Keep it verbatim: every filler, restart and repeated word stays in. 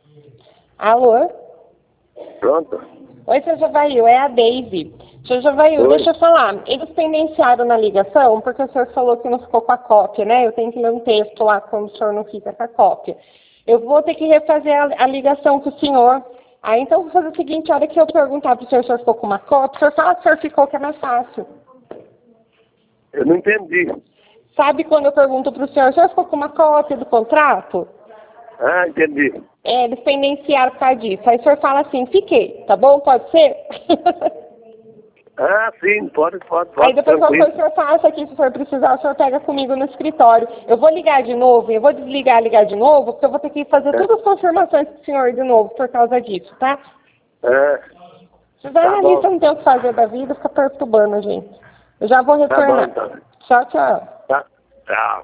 Alô? Pronto? Oi, seu Javail, é a Daisy. Seu Javail, deixa eu falar. Eles pendenciaram na ligação, porque o senhor falou que não ficou com a cópia, né? Eu tenho que ler um texto lá quando o senhor não fica com a cópia. Eu vou ter que refazer a, a ligação com o senhor. Aí, então, vou fazer o seguinte, a hora que eu perguntar pro senhor se o senhor ficou com uma cópia, o senhor fala que o senhor ficou, que é mais fácil. Eu não entendi. Sabe quando eu pergunto pro senhor, o senhor ficou com uma cópia do contrato? Ah, entendi. É, eles pendenciaram por causa disso. Aí o senhor fala assim, fiquei, tá bom? Pode ser? Ah, sim, pode, pode, pode. Aí depois qualquer coisa tranquilo. o senhor passa aqui, se o senhor precisar, o senhor pega comigo no escritório. Eu vou ligar de novo, eu vou desligar, ligar de novo, porque eu vou ter que fazer todas as confirmações com o senhor de novo por causa disso, tá? É, Se o tá jornalista bom. não tem o que fazer da vida, fica perturbando a gente. Eu já vou Tá bom, retornar. então. Tchau, tchau. Tá. Tchau.